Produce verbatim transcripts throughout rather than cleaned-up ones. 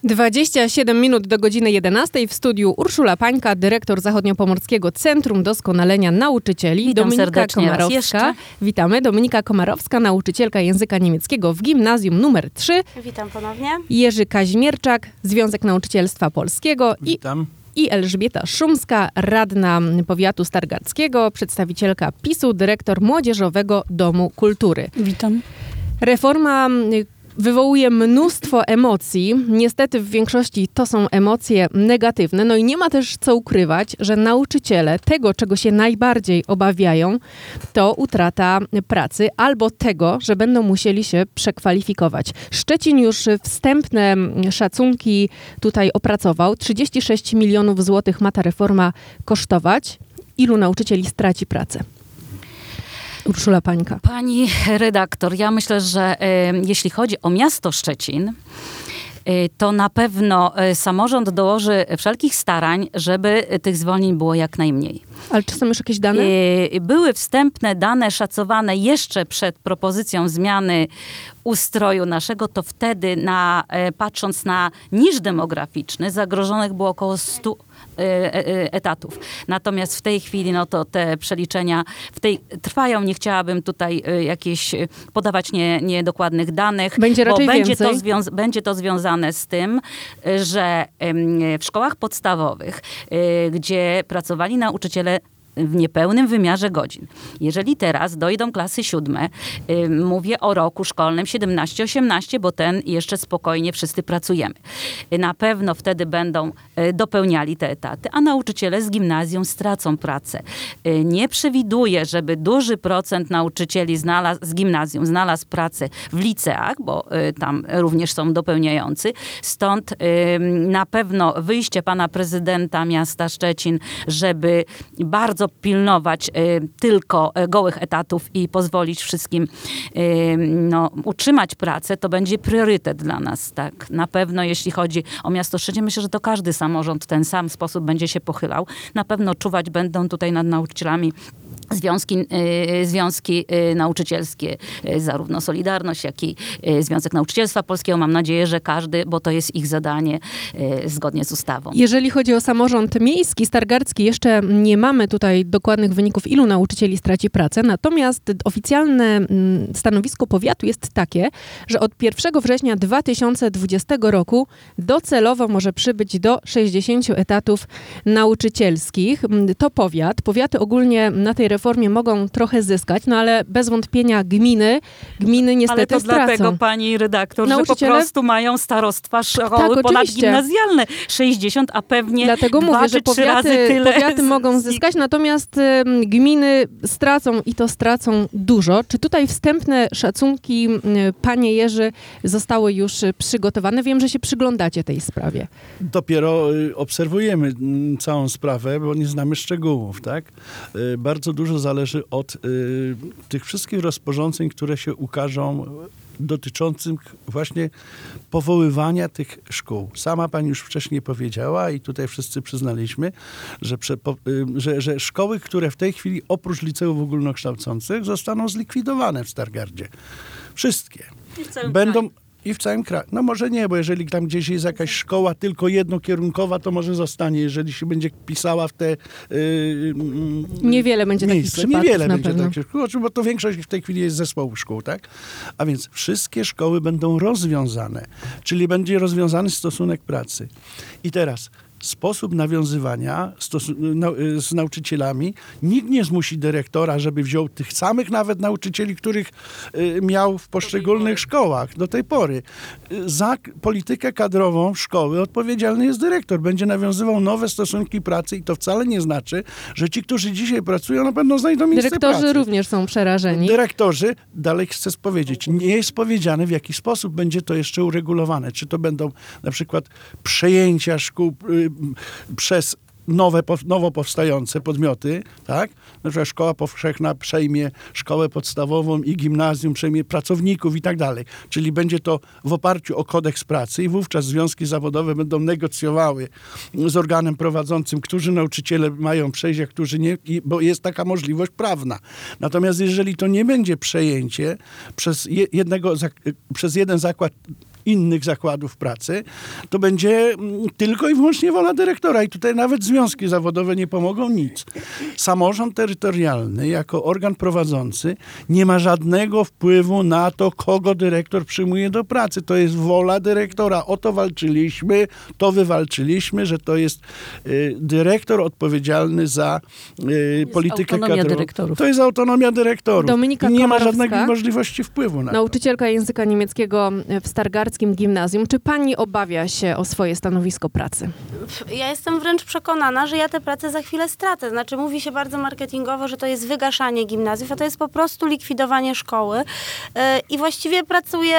dwadzieścia siedem minut do godziny jedenastej. W studiu Urszula Pańka, dyrektor Zachodniopomorskiego Centrum Doskonalenia Nauczycieli. Witam Dominika serdecznie raz jeszcze. Witamy. Dominika Komarowska, nauczycielka języka niemieckiego w gimnazjum numer trzy. Witam ponownie. Jerzy Kaźmierczak, Związek Nauczycielstwa Polskiego. Witam. I, i Elżbieta Szumska, radna powiatu stargardzkiego, przedstawicielka PiSu, dyrektor Młodzieżowego Domu Kultury. Witam. Reforma wywołuje mnóstwo emocji. Niestety w większości to są emocje negatywne. No i nie ma też co ukrywać, że nauczyciele tego, czego się najbardziej obawiają, to utrata pracy albo tego, że będą musieli się przekwalifikować. Szczecin już wstępne szacunki tutaj opracował. trzydzieści sześć milionów złotych ma ta reforma kosztować. Ilu nauczycieli straci pracę? Urszula Pańka. Pani redaktor, ja myślę, że e, jeśli chodzi o miasto Szczecin, e, to na pewno e, samorząd dołoży wszelkich starań, żeby tych zwolnień było jak najmniej. Ale czy są już jakieś dane? E, były wstępne dane szacowane jeszcze przed propozycją zmiany ustroju naszego, to wtedy na, e, patrząc na niż demograficzny, zagrożonych było około stu etatów. Natomiast w tej chwili, no to te przeliczenia w tej trwają. Nie chciałabym tutaj jakieś podawać nie, niedokładnych danych, będzie raczej bo będzie więcej. to, związ- będzie to związane z tym, że w szkołach podstawowych, gdzie pracowali nauczyciele w niepełnym wymiarze godzin. Jeżeli teraz dojdą klasy siódme, y, mówię o roku szkolnym siedemnaście osiemnaście, bo ten jeszcze spokojnie wszyscy pracujemy. Y, na pewno wtedy będą y, dopełniali te etaty, a nauczyciele z gimnazjum stracą pracę. Y, nie przewiduję, żeby duży procent nauczycieli znalazł, z gimnazjum znalazł pracę w liceach, bo y, tam również są dopełniający. Stąd y, na pewno wyjście pana prezydenta miasta Szczecin, żeby bardzo pilnować y, tylko y, gołych etatów i pozwolić wszystkim y, no, utrzymać pracę, to będzie priorytet dla nas. Tak? Na pewno jeśli chodzi o miasto Szczecin, myślę, że to każdy samorząd w ten sam sposób będzie się pochylał. Na pewno czuwać będą tutaj nad nauczycielami Związki, y, związki y, nauczycielskie, y, zarówno Solidarność, jak i y, Związek Nauczycielstwa Polskiego. Mam nadzieję, że każdy, bo to jest ich zadanie y, zgodnie z ustawą. Jeżeli chodzi o samorząd miejski, stargardzki, jeszcze nie mamy tutaj dokładnych wyników, ilu nauczycieli straci pracę. Natomiast oficjalne mm, stanowisko powiatu jest takie, że od pierwszego września dwa tysiące dwudziestego roku docelowo może przybyć do sześćdziesięciu etatów nauczycielskich. To powiat. Powiaty ogólnie na tej reformie mogą trochę zyskać, no ale bez wątpienia gminy, gminy niestety Ale to stracą. dlatego, pani redaktor, Nauczyciele... że po prostu mają starostwa szkoły Tak, ponadgimnazjalne. sześćdziesiąt, a pewnie Dlatego dwa mówię, czy że trzy razy powiaty, tyle. powiaty mogą z nich. zyskać, natomiast y, gminy stracą i to stracą dużo. Czy tutaj wstępne szacunki, y, panie Jerzy, zostały już y, przygotowane? Wiem, że się przyglądacie tej sprawie. Dopiero y, obserwujemy y, całą sprawę, bo nie znamy szczegółów, tak? Y, bardzo dużo zależy od y, tych wszystkich rozporządzeń, które się ukażą, dotyczących właśnie powoływania tych szkół. Sama pani już wcześniej powiedziała i tutaj wszyscy przyznaliśmy, że, prze, po, y, że, że szkoły, które w tej chwili oprócz liceów ogólnokształcących zostaną zlikwidowane w Stargardzie. Wszystkie. Będą i w całym kraju. No może nie, bo jeżeli tam gdzieś jest jakaś szkoła tylko jednokierunkowa, to może zostanie, jeżeli się będzie pisała w te yy, Niewiele będzie miejsca. takich przypadków Niewiele na będzie pewno. takich szkół, bo to większość w tej chwili jest zespołów szkół, tak? A więc wszystkie szkoły będą rozwiązane, czyli będzie rozwiązany stosunek pracy. I teraz sposób nawiązywania stosu- nau- z nauczycielami. Nikt nie zmusi dyrektora, żeby wziął tych samych nawet nauczycieli, których y, miał w poszczególnych szkołach do tej pory. Y, Za k- politykę kadrową szkoły odpowiedzialny jest dyrektor. Będzie nawiązywał nowe stosunki pracy i to wcale nie znaczy, że ci, którzy dzisiaj pracują, na pewno znajdą miejsce Dyrektorzy pracy. również są przerażeni. Dyrektorzy, dalej chcę powiedzieć, nie jest powiedziane, w jaki sposób będzie to jeszcze uregulowane. Czy to będą na przykład przejęcia szkół y, przez nowe, nowo powstające podmioty, tak? Na przykład szkoła powszechna przejmie szkołę podstawową i gimnazjum, przejmie pracowników i tak dalej. Czyli będzie to w oparciu o kodeks pracy i wówczas związki zawodowe będą negocjowały z organem prowadzącym, którzy nauczyciele mają przejść, a którzy nie, bo jest taka możliwość prawna. Natomiast jeżeli to nie będzie przejęcie przez jednego, przez jeden zakład innych zakładów pracy, to będzie tylko i wyłącznie wola dyrektora i tutaj nawet związki zawodowe nie pomogą nic. Samorząd terytorialny jako organ prowadzący nie ma żadnego wpływu na to, kogo dyrektor przyjmuje do pracy. To jest wola dyrektora. O to walczyliśmy, to wywalczyliśmy, że to jest y, dyrektor odpowiedzialny za y, politykę autonomia kadrową. dyrektorów. To jest autonomia dyrektorów. Dominika I nie ma Komarowska, żadnej możliwości wpływu na to. nauczycielka języka niemieckiego w Stargardzkim Gimnazjum. Czy pani obawia się o swoje stanowisko pracy? Ja jestem wręcz przekonana, że ja tę pracę za chwilę stracę. Znaczy mówi się bardzo marketingowo, że to jest wygaszanie gimnazjów, a to jest po prostu likwidowanie szkoły. Yy, I właściwie pracuję,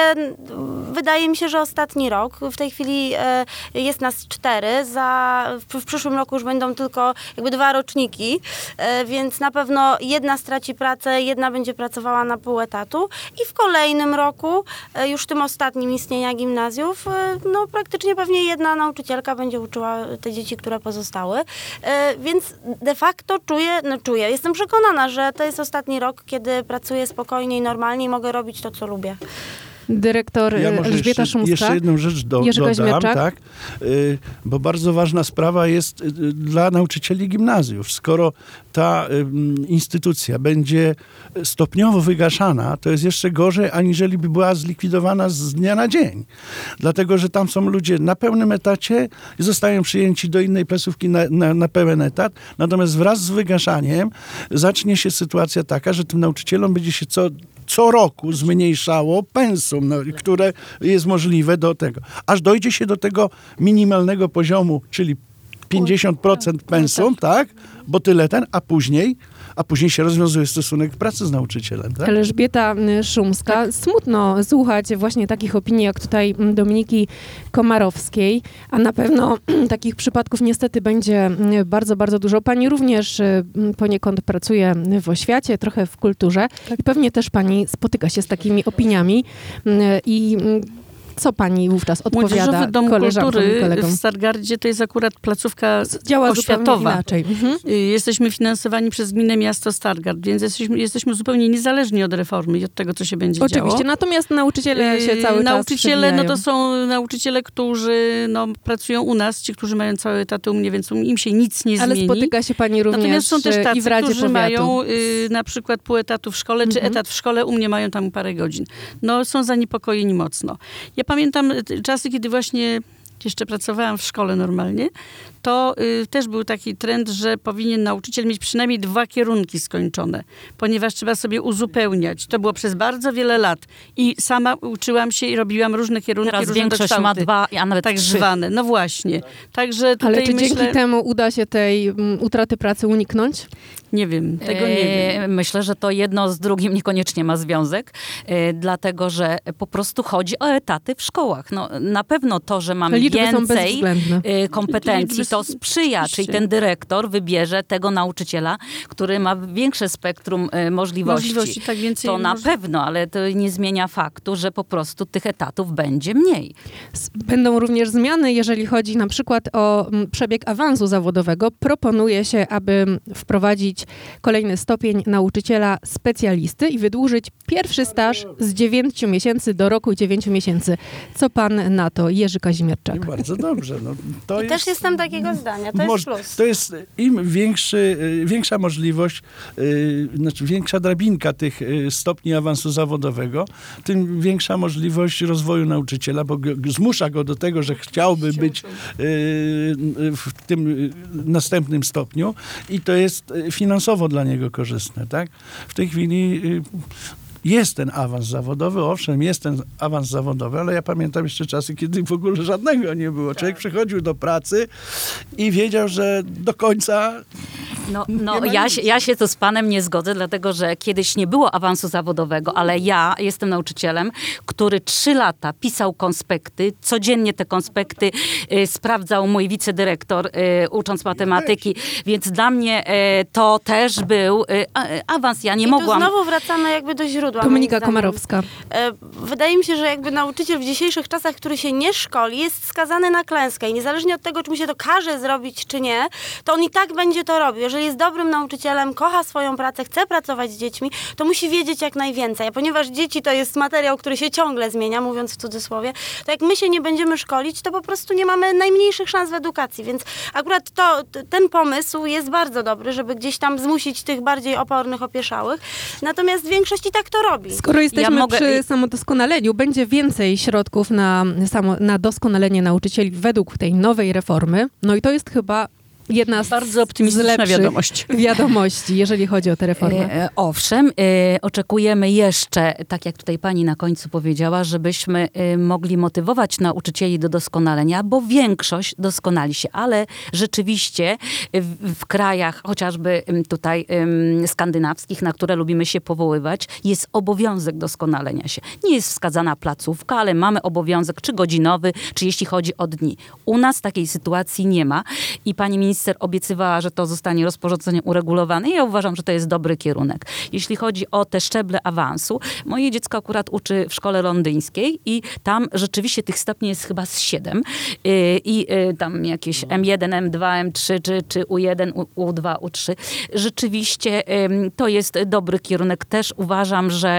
wydaje mi się, że ostatni rok. W tej chwili yy, jest nas cztery. Za, w, w przyszłym roku już będą tylko jakby dwa roczniki, yy, więc na pewno jedna straci pracę, jedna będzie pracowała na pół etatu i w kolejnym roku, yy, już tym ostatnim istnienia gimnazjów, yy, no praktycznie pewnie jedna nauczycielka będzie uczyła te dzieci, które pozostały. Yy, więc de facto czuję, no czuję, jestem przekonana, że to jest ostatni rok, kiedy pracuję spokojnie i normalnie i mogę robić to, co lubię. Dyrektor Ja może Elżbieta jeszcze, Szumska. jeszcze jedną rzecz do, Jerzy dodam, Kazimierczak. tak? Y, bo bardzo ważna sprawa jest y, dla nauczycieli gimnazjów. Skoro ta y, instytucja będzie stopniowo wygaszana, to jest jeszcze gorzej, aniżeli by była zlikwidowana z dnia na dzień. Dlatego, że tam są ludzie na pełnym etacie i zostają przyjęci do innej placówki na, na, na pełen etat. Natomiast wraz z wygaszaniem zacznie się sytuacja taka, że tym nauczycielom będzie się co co roku zmniejszało pensum, no, które jest możliwe do tego. Aż dojdzie się do tego minimalnego poziomu, czyli pięćdziesiąt procent pensum, tak? Bo tyle ten, a później, a później się rozwiązuje stosunek pracy z nauczycielem, tak? Elżbieta Szumska. Smutno słuchać właśnie takich opinii, jak tutaj Dominiki Komarowskiej, a na pewno takich przypadków niestety będzie bardzo, bardzo dużo. Pani również poniekąd pracuje w oświacie, trochę w kulturze i pewnie też pani spotyka się z takimi opiniami i co pani wówczas odpowiada Młodzieżowy Dom koleżankom i Kultury kolegom? w Stargardzie to jest akurat placówka Działa oświatowa. zupełnie inaczej. Mhm. Jesteśmy finansowani przez gminę miasto Stargard, więc jesteśmy, jesteśmy zupełnie niezależni od reformy i od tego, co się będzie Oczywiście, działo. natomiast nauczyciele się cały czas Nauczyciele, no to przewijają. są nauczyciele, którzy no, pracują u nas, ci, którzy mają całe etaty u mnie, więc im się nic nie Ale zmieni. spotyka się pani również Natomiast są też tacy, i w Radzie którzy Powiatu. mają y, na przykład pół etatu w szkole, czy Mhm. etat w szkole, u mnie mają tam parę godzin. No są zaniepokojeni mocno. Ja pamiętam y, czasy, kiedy właśnie jeszcze pracowałam w szkole normalnie, to y, też był taki trend, że powinien nauczyciel mieć przynajmniej dwa kierunki skończone, ponieważ trzeba sobie uzupełniać. To było przez bardzo wiele lat i sama uczyłam się i robiłam różne kierunki, Teraz różne większość kształty, ma dwa, a nawet tak trzy. zwane. No właśnie. Także tutaj Ale czy myślę, dzięki temu uda się tej um, utraty pracy uniknąć? nie wiem, tego nie wiem. E, Myślę, że to jedno z drugim niekoniecznie ma związek, e, dlatego że po prostu chodzi o etaty w szkołach. No, na pewno to, że mamy Liczby są więcej bezwzględne. e, kompetencji, Liczby to są- sprzyja, czyli oczywiście. ten dyrektor wybierze tego nauczyciela, który ma większe spektrum e, możliwości. Możliwości, tak, więcej To na moż- pewno, ale to nie zmienia faktu, że po prostu tych etatów będzie mniej. S- Będą również zmiany, jeżeli chodzi na przykład o mm, przebieg awansu zawodowego. Proponuje się, aby wprowadzić kolejny stopień nauczyciela specjalisty i wydłużyć pierwszy staż z dziewięciu miesięcy do roku dziewięciu miesięcy. Co pan na to, Jerzy Kazimierczak? I bardzo dobrze. No, to I jest, też jestem takiego zdania, to jest moż- plus. To jest im większy, y, większa możliwość, y, znaczy większa drabinka tych y, stopni awansu zawodowego, tym większa możliwość rozwoju nauczyciela, bo g- g- zmusza go do tego, że chciałby być y, y, w tym y, następnym stopniu i to jest y, finansowo dla niego korzystne, tak? W tej chwili y, jest ten awans zawodowy, owszem, jest ten awans zawodowy, ale ja pamiętam jeszcze czasy, kiedy w ogóle żadnego nie było. Człowiek przychodził do pracy i wiedział, że do końca No, Nie no ma ja, nic. się, ja się tu z panem nie zgodzę, dlatego że kiedyś nie było awansu zawodowego, ale ja jestem nauczycielem, który trzy lata pisał konspekty, codziennie te konspekty y, sprawdzał mój wicedyrektor, y, ucząc matematyki, więc dla mnie y, to też był y, a- awans. Ja nie I mogłam... tu znowu wracamy jakby do źródła. Dominika moim zdaniem. Komarowska. E, Wydaje mi się, że jakby nauczyciel w dzisiejszych czasach, który się nie szkoli, jest skazany na klęskę i niezależnie od tego, czy mu się to każe zrobić, czy nie, to on i tak będzie to robił. Jeżeli jeżeli jest dobrym nauczycielem, kocha swoją pracę, chce pracować z dziećmi, to musi wiedzieć jak najwięcej. A ponieważ dzieci to jest materiał, który się ciągle zmienia, mówiąc w cudzysłowie, to jak my się nie będziemy szkolić, to po prostu nie mamy najmniejszych szans w edukacji. Więc akurat to, ten pomysł jest bardzo dobry, żeby gdzieś tam zmusić tych bardziej opornych, opieszałych. Natomiast większość i tak to robi. Skoro jesteśmy Ja mogę- przy samodoskonaleniu, będzie więcej środków na, samo, na doskonalenie nauczycieli według tej nowej reformy. No i to jest chyba jedna z, Bardzo optymistyczna z lepszych wiadomość. wiadomości, jeżeli chodzi o tę reformę. E, owszem, e, oczekujemy jeszcze, tak jak tutaj pani na końcu powiedziała, żebyśmy e, mogli motywować nauczycieli do doskonalenia, bo większość doskonali się, ale rzeczywiście w, w krajach chociażby em, tutaj em, skandynawskich, na które lubimy się powoływać, jest obowiązek doskonalenia się. Nie jest wskazana placówka, ale mamy obowiązek, czy godzinowy, czy jeśli chodzi o dni. U nas takiej sytuacji nie ma i pani minister obiecywała, że to zostanie rozporządzeniem uregulowane. Ja uważam, że to jest dobry kierunek. Jeśli chodzi o te szczeble awansu, moje dziecko akurat uczy w szkole londyńskiej i tam rzeczywiście tych stopni jest chyba z siedem. I, i tam jakieś em jeden, em dwa, em trzy, czy, czy U jeden, U dwa, U trzy. Rzeczywiście to jest dobry kierunek. Też uważam, że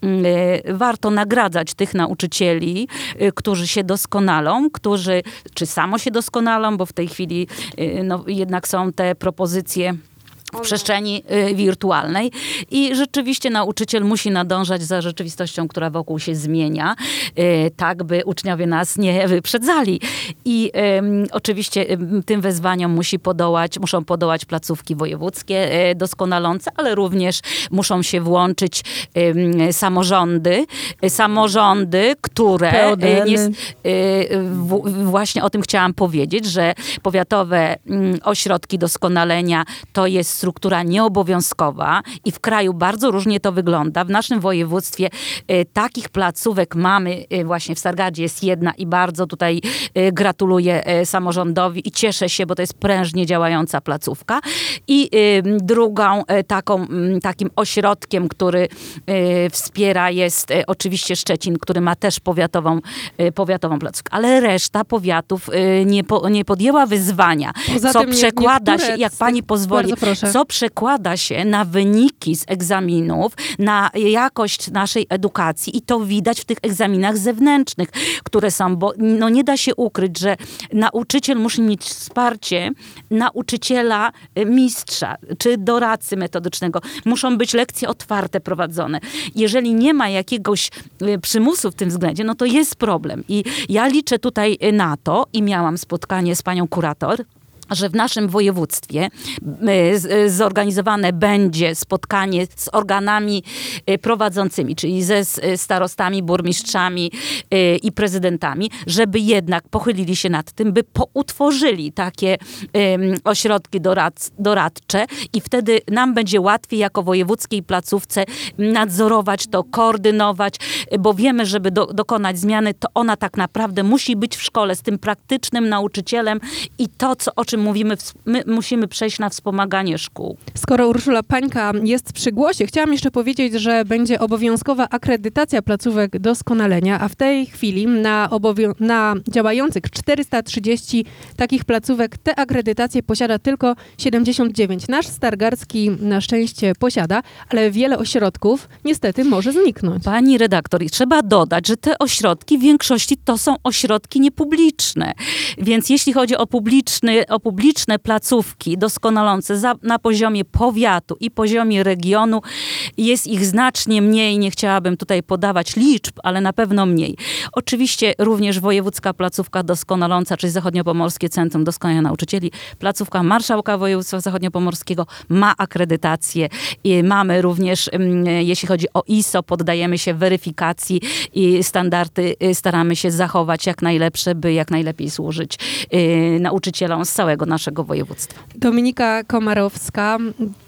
warto nagradzać tych nauczycieli, którzy się doskonalą, którzy czy samo się doskonalą, bo w tej chwili no, jednak są te propozycje w przestrzeni y, wirtualnej i rzeczywiście nauczyciel musi nadążać za rzeczywistością, która wokół się zmienia, y, tak by uczniowie nas nie wyprzedzali. I y, oczywiście y, tym wezwaniom musi podołać, muszą podołać placówki wojewódzkie y, doskonalące, ale również muszą się włączyć y, samorządy, y, samorządy, które P O D N-y. y, nie, y, w, właśnie o tym chciałam powiedzieć, że powiatowe y, ośrodki doskonalenia to jest struktura nieobowiązkowa i w kraju bardzo różnie to wygląda. W naszym województwie y, takich placówek mamy, y, właśnie w Stargardzie jest jedna i bardzo tutaj y, gratuluję y, samorządowi i cieszę się, bo to jest prężnie działająca placówka. I y, drugą y, taką, y, takim ośrodkiem, który y, wspiera jest y, oczywiście Szczecin, który ma też powiatową, y, powiatową placówkę. Ale reszta powiatów y, nie, po, nie podjęła wyzwania, Poza co tym nie- przekłada niektóre się, jak z pani tych- pozwoli, Bardzo proszę. co przekłada się na wyniki z egzaminów, na jakość naszej edukacji i to widać w tych egzaminach zewnętrznych, które są, bo no nie da się ukryć, że nauczyciel musi mieć wsparcie nauczyciela, y, mistrza czy doradcy metodycznego. Muszą być lekcje otwarte prowadzone. Jeżeli nie ma jakiegoś y, przymusu w tym względzie, no to jest problem. I ja liczę tutaj y, na to i miałam spotkanie z panią kurator, że w naszym województwie y, z- zorganizowane będzie spotkanie z organami y, prowadzącymi, czyli ze s- starostami, burmistrzami y, i prezydentami, żeby jednak pochylili się nad tym, by poutworzyli takie ym, ośrodki dorad, doradcze i wtedy nam będzie łatwiej jako wojewódzkiej placówce nadzorować to, koordynować, y, bo wiemy, żeby do, dokonać zmiany, to ona tak naprawdę musi być w szkole z tym praktycznym nauczycielem i to, co, o czym mówimy, ws- my musimy przejść na wspomaganie szkół. Skoro Urszula Pańka jest przy głosie, chciałam jeszcze powiedzieć, że będzie obowiązkowa akredytacja placówek doskonalenia, a w tej chwili na, obowią- na działających czterysta trzydzieści takich placówek te akredytacje posiada tylko siedemdziesiąt dziewięć. Nasz Stargardzki na szczęście posiada, ale wiele ośrodków niestety może zniknąć. Pani redaktor, i trzeba dodać, że te ośrodki w większości to są ośrodki niepubliczne. Więc jeśli chodzi o, publiczny, o publiczne placówki doskonalące za, na poziomie powiatu i poziomie regionu, jest ich znacznie mniej. Nie chciałabym tutaj podawać liczb, ale na pewno mniej. Oczywiście również wojewódzka placówka doskonaląca, czyli Zachodniopomorskie Centrum Doskonalenia Nauczycieli, placówka Marszałka Województwa Zachodniopomorskiego ma akredytację. I mamy również, mm, jeśli chodzi o I S O, poddajemy się weryfikacji i standardy y, staramy się zachować jak najlepsze, by jak najlepiej służyć y, nauczycielom z całego naszego województwa. Dominika Komarowska,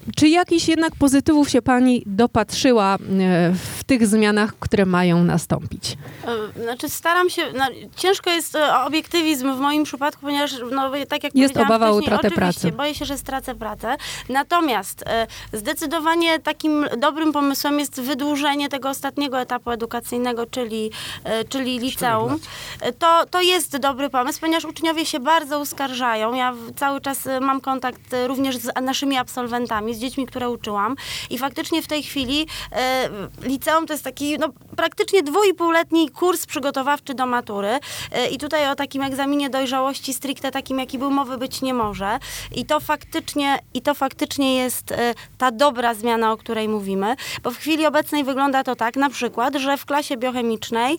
Czy jakichś jednak pozytywów się pani dopatrzyła e, w tych zmianach, które mają nastąpić? E, Znaczy staram się, no, ciężko jest e, obiektywizm w moim przypadku, ponieważ no, tak jak Jest powiedziałam obawa o wcześniej, utratę oczywiście, pracy. boję się, że stracę pracę. Natomiast e, zdecydowanie takim dobrym pomysłem jest wydłużenie tego ostatniego etapu edukacyjnego, czyli, e, czyli liceum. E, To, to jest dobry pomysł, ponieważ uczniowie się bardzo uskarżają. Ja w- cały czas e, mam kontakt e, również z naszymi absolwentami, z dziećmi, które uczyłam i faktycznie w tej chwili e, liceum to jest taki no, praktycznie dwuipółletni kurs przygotowawczy do matury e, i tutaj o takim egzaminie dojrzałości stricte takim, jaki był, mowy być nie może i to faktycznie, i to faktycznie jest e, ta dobra zmiana, o której mówimy, bo w chwili obecnej wygląda to tak na przykład, że w klasie biochemicznej,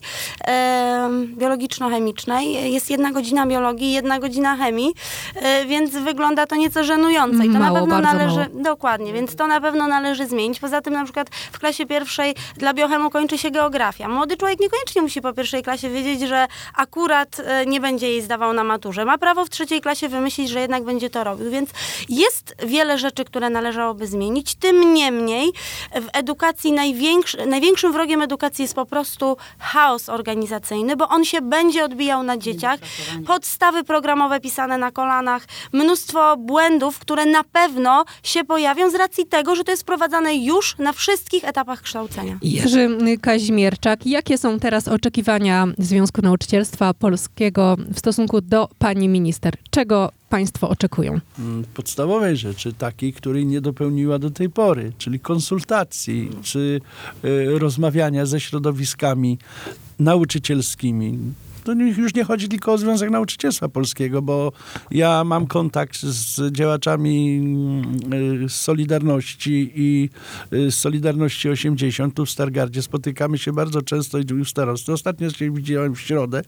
e, biologiczno-chemicznej jest jedna godzina biologii, jedna godzina chemii, e, więc wygląda to nieco żenująco i to Mało, na pewno bardzo należy, mało. dokładnie, więc to na pewno należy zmienić. Poza tym na przykład w klasie pierwszej dla biochemu kończy się geografia. Młody człowiek niekoniecznie musi po pierwszej klasie wiedzieć, że akurat e, nie będzie jej zdawał na maturze. Ma prawo w trzeciej klasie wymyślić, że jednak będzie to robił, więc jest wiele rzeczy, które należałoby zmienić. Tym niemniej w edukacji największy, największym wrogiem edukacji jest po prostu chaos organizacyjny, bo on się będzie odbijał na dzieciach. Podstawy programowe pisane na kolanach, mnóstwo błędów, które na pewno się pojawią z racji tego, że to jest wprowadzane już na wszystkich etapach kształcenia. Jerzy Kaźmierczak, jakie są teraz oczekiwania Związku Nauczycielstwa Polskiego w stosunku do pani minister? Czego państwo oczekują? Mm, podstawowej rzeczy, takiej, której nie dopełniła do tej pory, czyli konsultacji, czy y, rozmawiania ze środowiskami nauczycielskimi. To nie- już nie chodzi tylko o Związek Nauczycielstwa Polskiego, bo ja mam kontakt z działaczami mm, z Solidarności i y, z Solidarności osiemdziesiąt tu w Stargardzie. Spotykamy się bardzo często i u starosty. Ostatnio się widziałem w środę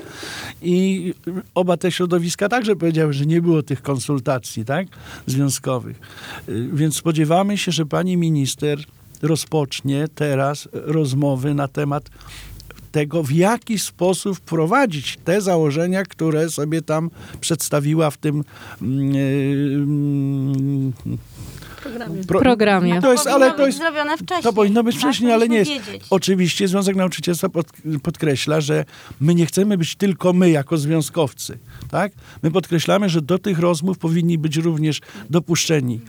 i oba te środowiska także powiedziały, że nie było tych konsultacji, tak, związkowych. Y, Więc spodziewamy się, że pani minister rozpocznie teraz rozmowy na temat tego, w jaki sposób wprowadzić te założenia, które sobie tam przedstawiła w tym mm, mm, Programie. pro- Programie. To jest, Powinno ale to być jest, zrobione wcześniej. to powinno być tak? wcześniej, ale nie jest. Powinniśmy wiedzieć. Oczywiście Związek Nauczycielstwa pod, podkreśla, że my nie chcemy być tylko my jako związkowcy. Tak? My podkreślamy, że do tych rozmów powinni być również dopuszczeni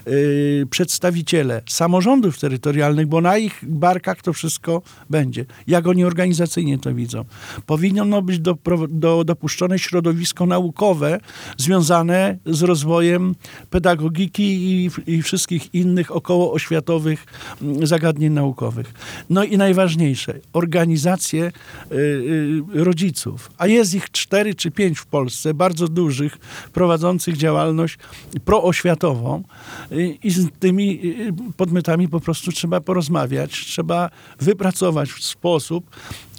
yy, przedstawiciele samorządów terytorialnych, bo na ich barkach to wszystko będzie. Jak oni organizacyjnie to widzą. Powinno być do, do, dopuszczone środowisko naukowe związane z rozwojem pedagogiki i, i wszystkich innych okołooświatowych mm, zagadnień naukowych. No i najważniejsze, organizacje y, y, rodziców, a jest ich cztery czy pięć w Polsce, bardzo dużych, prowadzących działalność prooświatową y, i z tymi y, podmiotami po prostu trzeba porozmawiać, trzeba wypracować w sposób,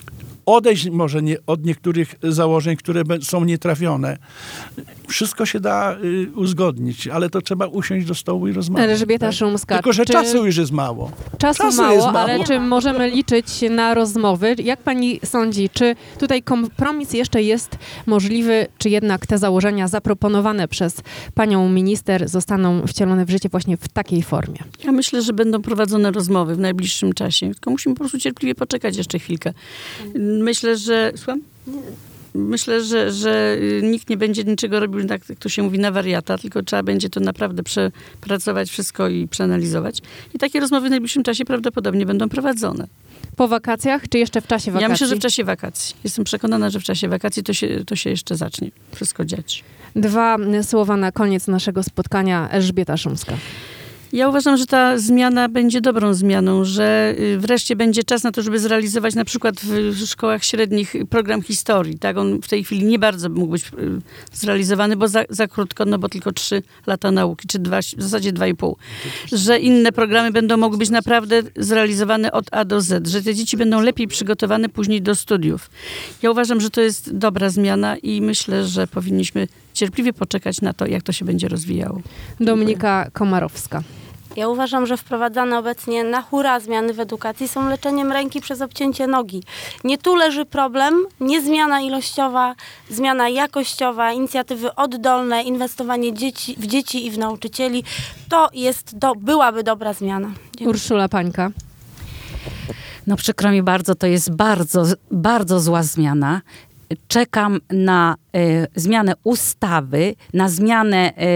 odejść może nie, od niektórych założeń, które be- są nietrafione. Wszystko się da y, uzgodnić, ale to trzeba usiąść do stołu i rozmawiać. Elżbieta tak? Szumska, Tylko, że czy- czasu już jest mało. Czasu Czasu mało, jest mało. ale czy możemy liczyć na rozmowy? Jak pani sądzi, czy tutaj kompromis jeszcze jest możliwy, czy jednak te założenia zaproponowane przez panią minister zostaną wcielone w życie właśnie w takiej formie? Ja myślę, że będą prowadzone rozmowy w najbliższym czasie. Tylko musimy po prostu cierpliwie poczekać jeszcze chwilkę. Myślę, że... Słucham? Myślę, że, że y, nikt nie będzie niczego robił, tak jak to się mówi, na wariata, tylko trzeba będzie to naprawdę przepracować wszystko i przeanalizować. I takie rozmowy w najbliższym czasie prawdopodobnie będą prowadzone. Po wakacjach, czy jeszcze w czasie wakacji? Ja myślę, że w czasie wakacji. Jestem przekonana, że w czasie wakacji to się, to się jeszcze zacznie wszystko dziać. Dwa słowa na koniec naszego spotkania. Elżbieta Szumska. Ja uważam, że ta zmiana będzie dobrą zmianą, że y, wreszcie będzie czas na to, żeby zrealizować na przykład w szkołach średnich program historii. Tak, on w tej chwili nie bardzo mógł być y, zrealizowany, bo za, za krótko, no bo tylko trzy lata nauki, czy dwa, w zasadzie dwa i pół. Że inne programy będą mogły być naprawdę zrealizowane od A do Z, że te dzieci będą lepiej przygotowane później do studiów. Ja uważam, że to jest dobra zmiana i myślę, że powinniśmy cierpliwie poczekać na to, jak to się będzie rozwijało. Dominika Komarowska. Ja uważam, że wprowadzane obecnie na hura zmiany w edukacji są leczeniem ręki przez obcięcie nogi. Nie tu leży problem, nie zmiana ilościowa, zmiana jakościowa, inicjatywy oddolne, inwestowanie dzieci, w dzieci i w nauczycieli. To jest, do, byłaby dobra zmiana. Dziękuję. Urszula Pańka. No przykro mi bardzo, to jest bardzo, bardzo zła zmiana. Czekam na e, zmianę ustawy, na zmianę e,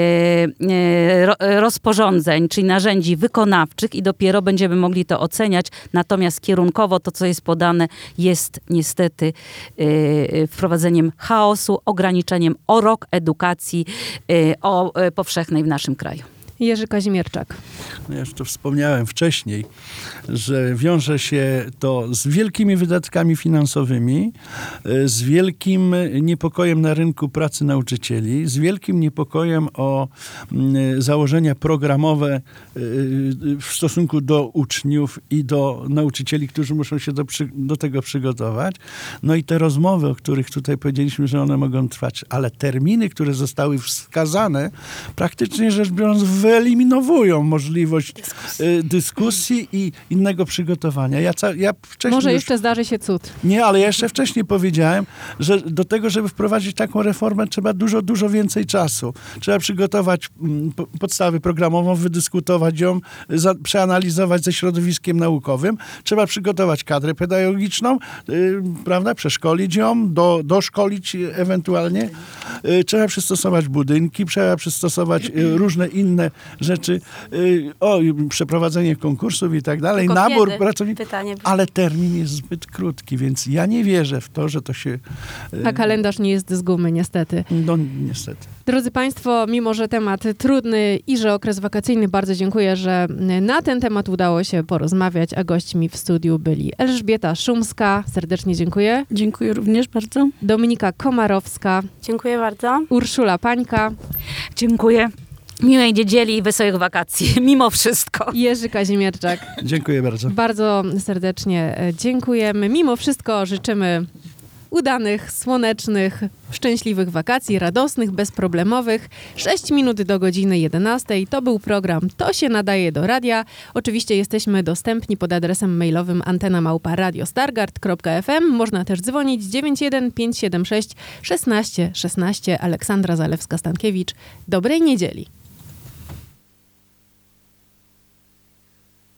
e, ro, rozporządzeń, czyli narzędzi wykonawczych i dopiero będziemy mogli to oceniać. Natomiast kierunkowo to, co jest podane, jest niestety e, wprowadzeniem chaosu, ograniczeniem o rok edukacji e, o, e, powszechnej w naszym kraju. Jerzy Kazimierczak. No ja już to wspomniałem wcześniej, że wiąże się to z wielkimi wydatkami finansowymi, z wielkim niepokojem na rynku pracy nauczycieli, z wielkim niepokojem o założenia programowe w stosunku do uczniów i do nauczycieli, którzy muszą się do, do tego przygotować. No i te rozmowy, o których tutaj powiedzieliśmy, że one mogą trwać, ale terminy, które zostały wskazane, praktycznie rzecz biorąc wyeliminowują możliwość dyskusji, dyskusji i innego przygotowania. Ja, ca- ja wcześniej Może już, jeszcze zdarzy się cud. Nie, ale ja jeszcze wcześniej powiedziałem, że do tego, żeby wprowadzić taką reformę, trzeba dużo, dużo więcej czasu. Trzeba przygotować mm, po- podstawę programową, wydyskutować ją, za- przeanalizować ze środowiskiem naukowym. Trzeba przygotować kadrę pedagogiczną, y, prawda, przeszkolić ją, do, doszkolić ewentualnie. Y, trzeba przystosować budynki, trzeba przystosować y, różne inne rzeczy, y, o, przeprowadzenie konkursów i tak dalej, Tylko nabór kiedy? pracowników, Pytanie. ale termin jest zbyt krótki, więc ja nie wierzę w to, że to się... y, A kalendarz nie jest z gumy, niestety. No niestety. Drodzy Państwo, mimo że temat trudny i że okres wakacyjny, bardzo dziękuję, że na ten temat udało się porozmawiać, a gośćmi w studiu byli Elżbieta Szumska, serdecznie dziękuję, Dziękuję również bardzo. Dominika Komarowska, Dziękuję bardzo. Urszula Pańka, Dziękuję. Miłej niedzieli i wesołych wakacji, mimo wszystko. Jerzy Kazimierczak. Dziękuję bardzo. Bardzo serdecznie e, dziękujemy. Mimo wszystko życzymy udanych, słonecznych, szczęśliwych wakacji, radosnych, bezproblemowych. sześć minut do godziny jedenastej. To był program To się nadaje do radia. Oczywiście jesteśmy dostępni pod adresem mailowym antena małpa radio stargard kropka f m. Można też dzwonić dziewięć jeden pięć siedem sześć szesnaście szesnaście. Aleksandra Zalewska-Stankiewicz. Dobrej niedzieli.